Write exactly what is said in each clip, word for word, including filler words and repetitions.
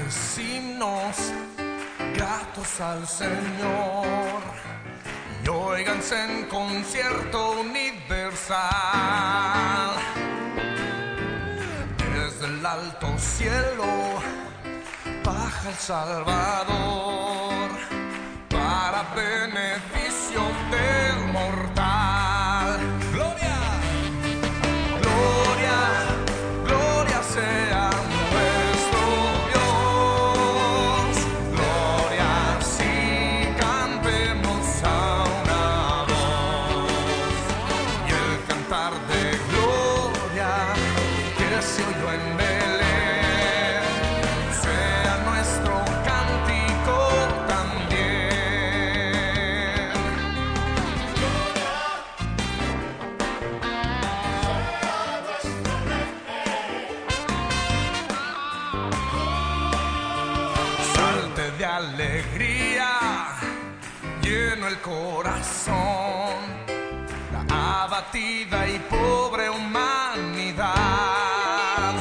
dulces himnos gratos al Señor y óiganse en concierto universal. Desde el alto cielo baja el Salvador para beneficio del mortal. ¡Gloria! ¡Gloria! ¡Gloria sea nuestro Dios! ¡Gloria! Sí, cantemos a una voz. Y el cantar de gloria que se oyó en Belén sea nuestro cántico también. Salte de alegría, lleno el corazón, la abatida y pobre humanidad.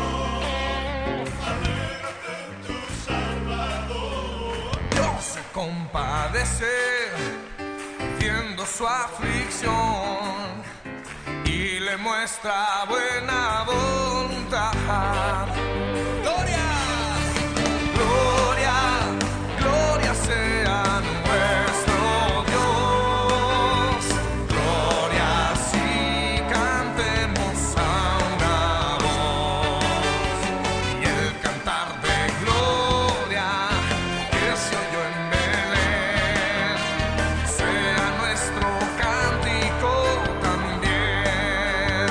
Dios se compadece viendo su aflicción y le muestra buena voluntad. ¡Gloria! ¡Gloria! ¡Gloria sea nuestro Dios! ¡Gloria! Sí, cantemos a una voz. Y el cantar de gloria que se oyó en Belén sea nuestro cántico también.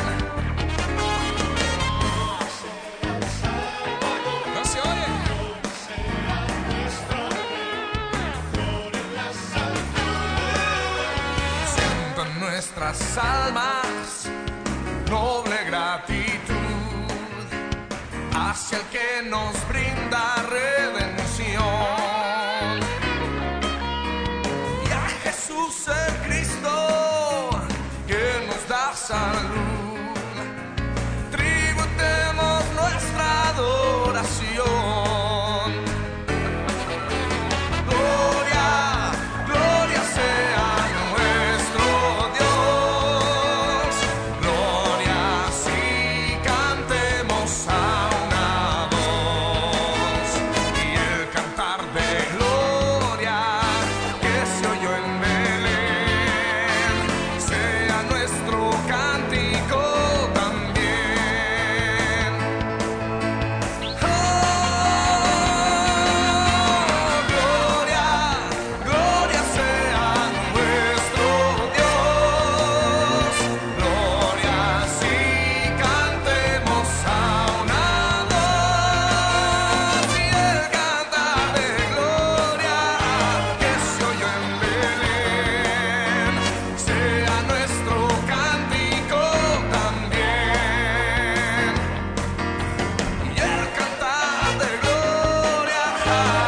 ¿No se oye? Siento en nuestras almas noble gratitud hacia el que nos brinda redención. Y a Jesús el Cristo que nos da salud, tributemos nuestra adoración. Gloria, gloria sea nuestro Dios. Gloria, sí, cantemos a una voz. Y el cantar de gloria que se oyó en Belén sea nuestro cántico también. Oh, gloria, gloria sea nuestro Dios. Gloria, sí, cantemos a una voz. Y el cantar de gloria que se oyó en Belén sea nuestro cántico también. Y el cantar de gloria